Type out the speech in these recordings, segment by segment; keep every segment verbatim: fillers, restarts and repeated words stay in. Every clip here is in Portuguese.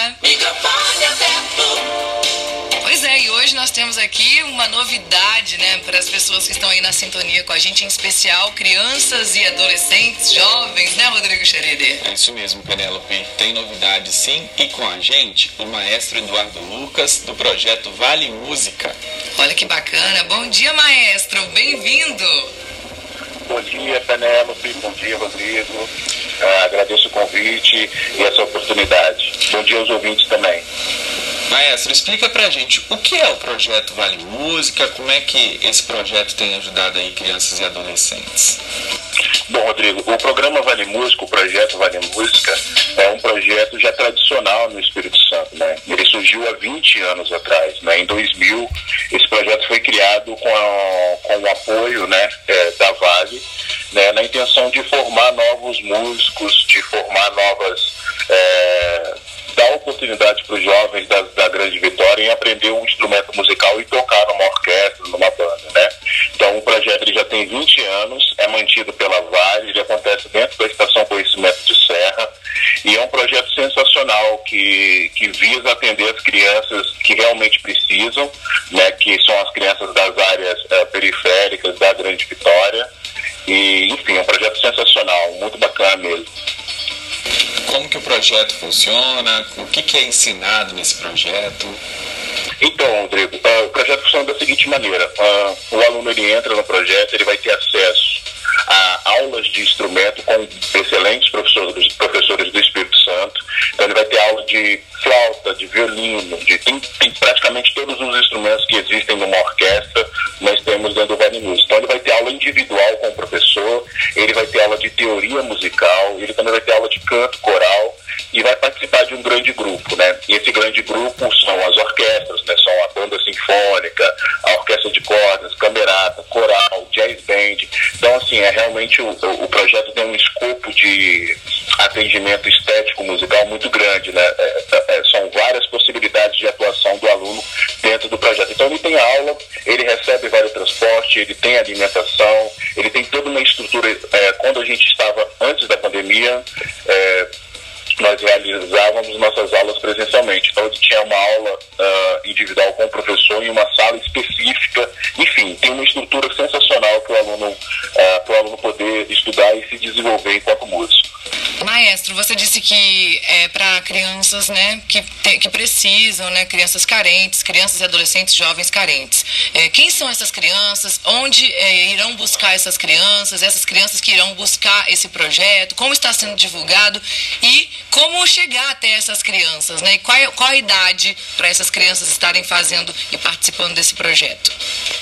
dia. Microfone aberto. Pois é, e hoje nós temos aqui uma novidade, né, para as pessoas que estão aí na sintonia com a gente, em especial crianças e adolescentes, jovens, né, Rodrigo Xerede? É isso mesmo, Penélope. Tem novidade sim, e com a gente, o maestro Eduardo Lucas, do projeto Vale Música. Olha que bacana. Bom dia, maestro. Bem-vindo. Bom dia, Penélope. Bom dia, Rodrigo. Uh, agradeço o convite e essa oportunidade. Bom dia aos ouvintes também. Maestro, explica pra gente o que é o projeto Vale Música, como é que esse projeto tem ajudado aí crianças e adolescentes? Bom, Rodrigo, o programa Vale Música, o projeto Vale Música, é um projeto já tradicional no Espírito Santo, né? Ele surgiu há vinte anos atrás, né? Em dois mil, esse projeto foi criado com, a, com o apoio, né, é, da Vale, né, na intenção de formar novos músicos, de formar novas... É, dar oportunidade para os jovens da, da Grande Vitória em aprender um instrumento musical e tocar numa orquestra, numa banda, né? Então o projeto ele já tem vinte anos, é mantido pela Vale, ele acontece dentro da Estação Conhecimento de Serra e é um projeto sensacional que, que visa atender as crianças que realmente precisam, né? Que são as crianças das áreas uh, periféricas da Grande Vitória e, enfim, é um projeto sensacional, muito bacana mesmo. Como que o projeto funciona? O que, que é ensinado nesse projeto? Então, Rodrigo, uh, o projeto funciona da seguinte maneira. Uh, o aluno ele entra no projeto, ele vai ter acesso a aulas de instrumento com excelentes professores, professores do Espírito Santo. Então ele vai ter aula de flauta, de violino, de tem, tem praticamente todos os instrumentos que existem numa orquestra, nós temos dentro do Vale Música. Então ele vai ter aula individual com o professor, ele vai ter aula de teoria musical, ele também vai ter aula de canto coral e vai participar de um grande grupo, né? E esse grande grupo são as orquestras, né? São a banda sinfônica, a orquestra de cordas, camerata, coral, jazz band. Então, assim, é realmente o, o projeto tem um escopo de atendimento estético musical muito grande, né? É, é, são várias possibilidades de atuação do aluno dentro do projeto. Então, ele tem aula, ele recebe vale transporte, ele tem alimentação, ele tem toda uma estrutura. É, quando a gente estava antes da pandemia, é, nós realizávamos nossas aulas presencialmente. Então, ele tinha uma aula uh, individual com o professor em uma sala específica. Enfim, tem uma estrutura sensacional para o aluno, uh, para o aluno poder estudar e se desenvolver enquanto músico. Maestro, você disse que é para crianças, né, que, te, que precisam, né, crianças carentes, crianças e adolescentes jovens carentes. É, quem são essas crianças? Onde é, irão buscar essas crianças? Essas crianças que irão buscar esse projeto? Como está sendo divulgado? E como chegar até essas crianças, né? E qual, qual a idade para essas crianças estarem fazendo e participando desse projeto?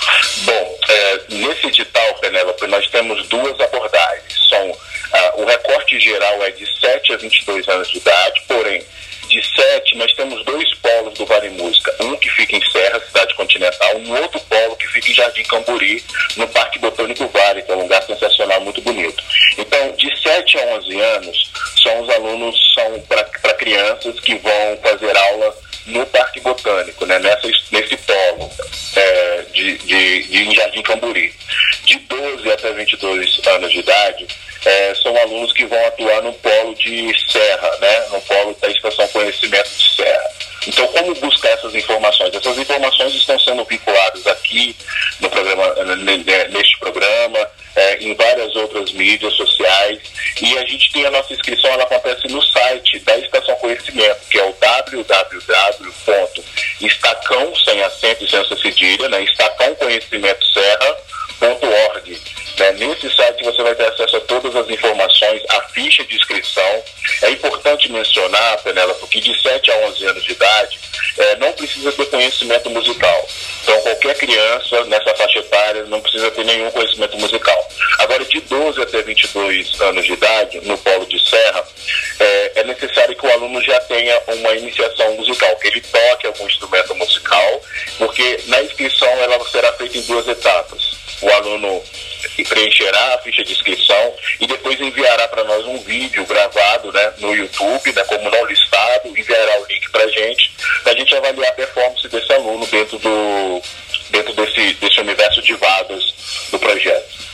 Bom, é, nesse edital, Penélope, nós temos duas abordagens. São, ah, o recorte geral é de sete a vinte e dois anos de idade, porém, de sete nós temos dois polos do Vale Música. Um que fica em Serra, cidade continental, um outro polo que fica em Jardim Camburi, no Parque Botânico Vale, que é um lugar sensacional, muito bonito. Então, de sete a onze anos, são os alunos, são para crianças que vão fazer aula no Parque Botânico, né, nessa, nesse polo é, de, de, de em Jardim Camburi. De doze até vinte e dois anos de idade, é, são alunos que vão atuar no polo de Serra, né, no polo da Estação Conhecimento de Serra. Então, como buscar essas informações? Essas informações estão sendo vinculadas aqui no programa, neste programa, é, em várias outras mídias sociais, e a gente tem a nossa inscrição, ela acontece no site da Estação Conhecimento, que é o w w w ponto estacão, sem acento e sem cedilha, né, estacão conhecimento serra ponto org. Né? Nesse site você vai ter acesso a todas as informações, a ficha de inscrição. É importante mencionar, Penélope, que de sete a onze anos de idade é, não precisa ter conhecimento musical. Então qualquer criança nessa faixa etária não precisa ter nenhum conhecimento musical. Agora, de doze até vinte e dois anos de idade, no polo de Serra, é, é necessário que o aluno já tenha uma iniciação musical, que ele toque algum instrumento musical, porque na inscrição ela será feita em duas etapas. O aluno preencherá a ficha de inscrição e depois enviará para nós um vídeo gravado, né, no YouTube, né, como não listado, enviará o link para a gente, para a gente avaliar a performance desse aluno dentro, do, dentro desse, desse universo de vagas do projeto. Com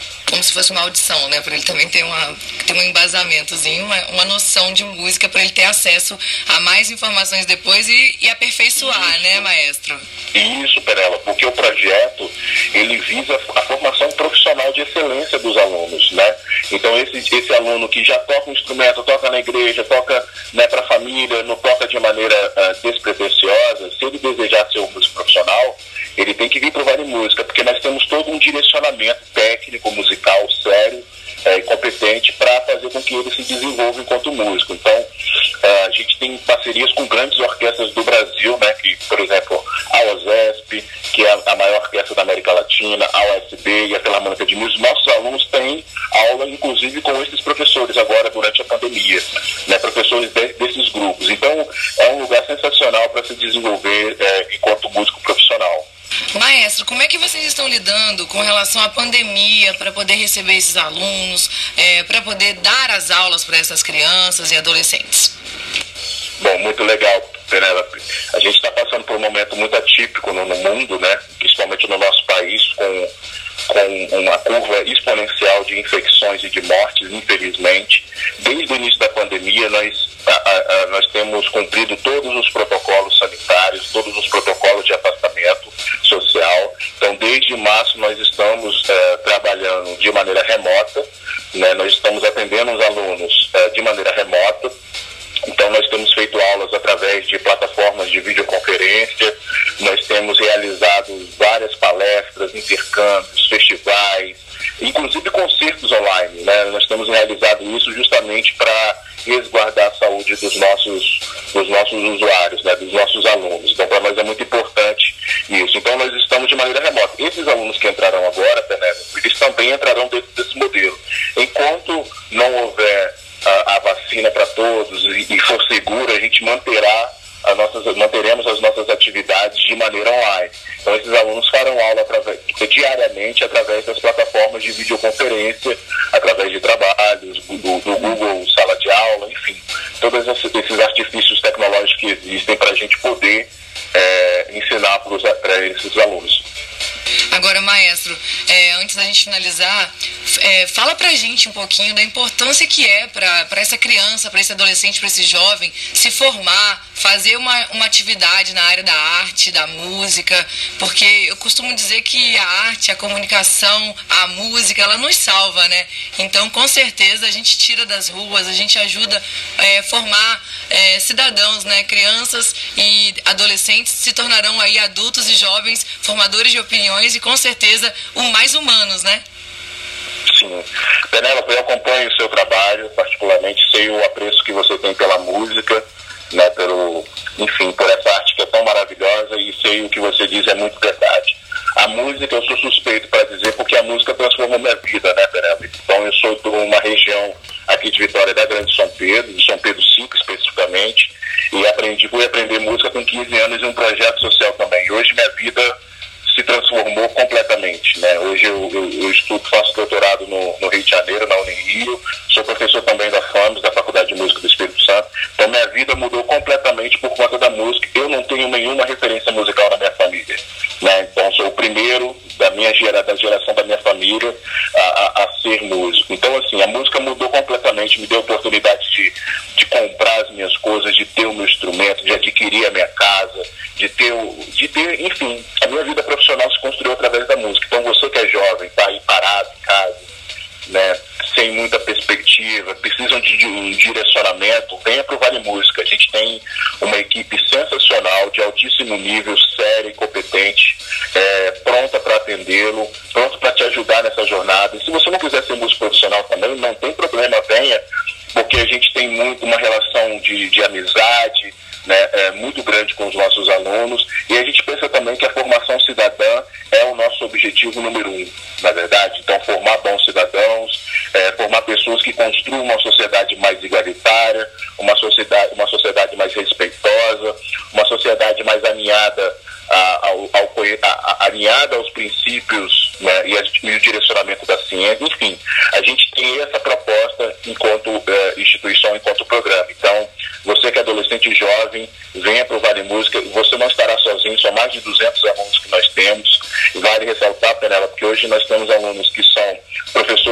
se fosse uma audição, né? Para ele também ter, uma, ter um embasamentozinho, uma, uma noção de música, para ele ter acesso a mais informações depois e, e aperfeiçoar, isso, né, maestro? Isso, Penela, porque o projeto, ele visa a formação profissional de excelência dos alunos, né? Então, esse, esse aluno que já toca um instrumento, toca na igreja, toca, né, para a família, não toca de maneira uh, despretensiosa, se ele desejar ser um músico profissional, ele tem que vir para o Vale Música, porque nós temos todo um direcionamento técnico, musical, sério é, e competente para fazer com que ele se desenvolva enquanto músico. Então, uh, a gente tem parcerias com grandes orquestras do Brasil, né, que, por exemplo, a OSESP, que é a maior orquestra da América Latina, a O S B e a Filarmônica de Música. Nossos alunos têm aula, inclusive, com esses professores agora durante a pandemia, né, professores de, desses grupos. Então, é um lugar sensacional para se desenvolver é, enquanto músico profissional. Maestro, como é que vocês estão lidando com relação à pandemia para poder receber esses alunos, é, para poder dar as aulas para essas crianças e adolescentes? Bom, muito legal, Penélope. A gente está passando por um momento muito atípico no, no mundo, né? Principalmente no nosso país, com, com uma curva exponencial de infecções e de mortes, infelizmente. Desde o início da pandemia, nós, a, a, a, nós temos cumprido todos os protocolos sanitários, todos os protocolos de afastamento social. Então, desde março, nós estamos é, trabalhando de maneira remota, né? Nós estamos atendendo os alunos é, de maneira remota. Então, nós temos feito aulas através de plataformas de videoconferência, nós temos realizado várias palestras, intercâmbios, festivais, inclusive concertos online, né? Nós temos realizado isso justamente para resguardar a saúde dos nossos, dos nossos usuários, né? Dos nossos alunos. Então, para nós é muito importante isso. Então, nós estamos de maneira remota. Esses alunos que entrarão agora, Penélope, eles também entrarão dentro desse modelo. Enquanto não houver a, a vacina para todos e, e for segura, a gente manterá as nossas, manteremos as nossas atividades de maneira online. Então, esses alunos farão aula através, diariamente através das plataformas de videoconferência, através de trabalhos, do, do Google Sala de Aula, enfim, todos esses artifícios tecnológicos que existem para a gente poder é, ensinar para esses alunos. Agora, maestro, é, antes da gente finalizar, é, fala pra gente um pouquinho da importância que é para essa criança, para esse adolescente, para esse jovem se formar, fazer uma, uma atividade na área da arte, da música, porque eu costumo dizer que a arte, a comunicação, a música, ela nos salva, né? Então, com certeza, a gente tira das ruas, a gente ajuda a é, formar é, cidadãos, né? Crianças e adolescentes se tornarão aí adultos e jovens formadores de opiniões e, com certeza, o mais humanos, né? Sim. Penélope, eu acompanho o seu trabalho, particularmente sei o apreço que você tem pela música, né, pelo, enfim, por essa arte que é tão maravilhosa, e sei o que você diz é muito verdade. A música eu sou suspeito para dizer porque a música transformou minha vida, né, Penélope? Então eu sou de uma região aqui de Vitória da Grande São Pedro, de São Pedro cinco especificamente, e aprendi, fui aprender música com quinze anos em um projeto social também. E hoje minha vida se transformou completamente, né? Hoje eu, eu, eu estudo, faço doutorado no, no Rio de Janeiro, na Unirio, sou professor também da FAMES, da Faculdade de Música do Espírito Santo. Então minha vida mudou completamente por conta da música. Eu não tenho nenhuma referência musical na minha família, né? Então sou o primeiro da minha gera, da geração da minha família a, a, a ser músico. Então assim, a música mudou completamente, me deu a oportunidade de, de comprar as minhas coisas, de ter o meu instrumento, de adquirir a minha casa, de ter, de ter, enfim, a minha vida profissional se construiu através da música. Então você que é jovem, está aí parado em casa, né, sem muita perspectiva, precisam de, de um direcionamento, venha para o Vale Música. A gente tem uma equipe sensacional, de altíssimo nível, séria e competente, é, pronta para atendê-lo, pronta para te ajudar nessa jornada. E se você não quiser ser músico profissional também, não tem problema, venha, porque a gente tem muito uma relação de, de amizade, né, é, muito grande com os nossos alunos, e a gente pensa também que a formação cidadã é o nosso objetivo número um, na verdade. Então, formar bons cidadãos, é, formar pessoas que construam uma sociedade mais igualitária, uma sociedade, uma sociedade mais respeitosa, uma sociedade mais alinhada, a, ao, ao, a, a, alinhada aos princípios, né, e, a, e o direcionamento da ciência. Enfim, a gente tem essa proposta enquanto é, instituição, enquanto programa. Então, você que é adolescente e jovem, venha para o Vale Música. Você não estará sozinho, são mais de duzentos alunos que nós temos. E vale ressaltar, Penélope, porque hoje nós temos alunos que são professores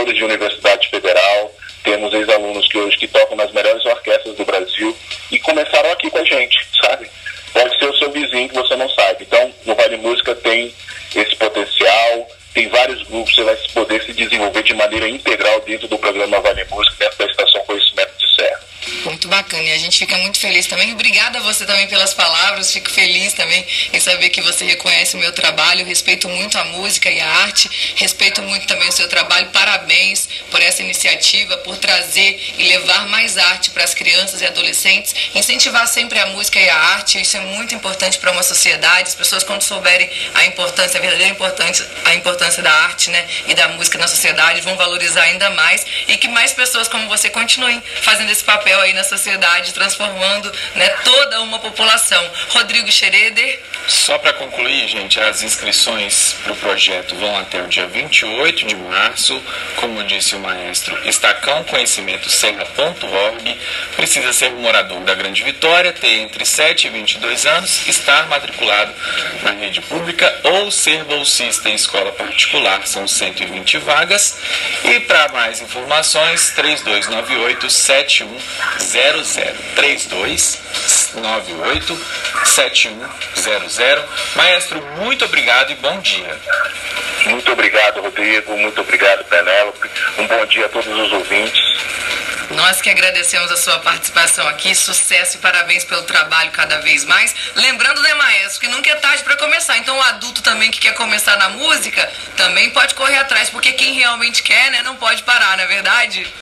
professores de universidade federal, temos ex-alunos que hoje que tocam nas melhores orquestras do Brasil e começaram aqui com a gente, sabe? Pode ser o seu vizinho que você não sabe. Então, o Vale Música tem esse potencial, tem vários grupos, você vai poder se desenvolver de maneira integral dentro do programa Vale Música, dentro da Estação Conhecimento de Serra. Muito bacana, e a gente fica muito feliz também. Obrigada a você também pelas palavras, fico feliz também em saber que você reconhece o meu trabalho. Respeito muito a música e a arte, respeito muito também o seu trabalho. Parabéns por essa iniciativa, por trazer e levar mais arte para as crianças e adolescentes, incentivar sempre a música e a arte. Isso é muito importante para uma sociedade. As pessoas, quando souberem a importância, a verdadeira importância, a importância da arte, né, e da música na sociedade, vão valorizar ainda mais, e que mais pessoas como você continuem fazendo esse papel aí na sociedade, transformando, né, toda uma população. Rodrigo Schroeder. Só para concluir, gente, as inscrições para o projeto vão até o dia vinte e oito de março. Como disse o maestro, estacão conhecimento serra ponto org. Precisa ser morador da Grande Vitória, ter entre sete e vinte e dois anos, estar matriculado na rede pública ou ser bolsista em escola particular. São cento e vinte vagas. E para mais informações, três dois nove oito, sete um zero zero, três dois nove oito, sete um zero zero. Maestro, muito obrigado e bom dia. Muito obrigado, Rodrigo, muito obrigado, Penélope. Um bom dia a todos os ouvintes. Nós que agradecemos a sua participação aqui, sucesso e parabéns pelo trabalho cada vez mais. Lembrando, né, maestro, que nunca é tarde para começar. Então o adulto também que quer começar na música, também pode correr atrás, porque quem realmente quer, né, não pode parar, não é verdade?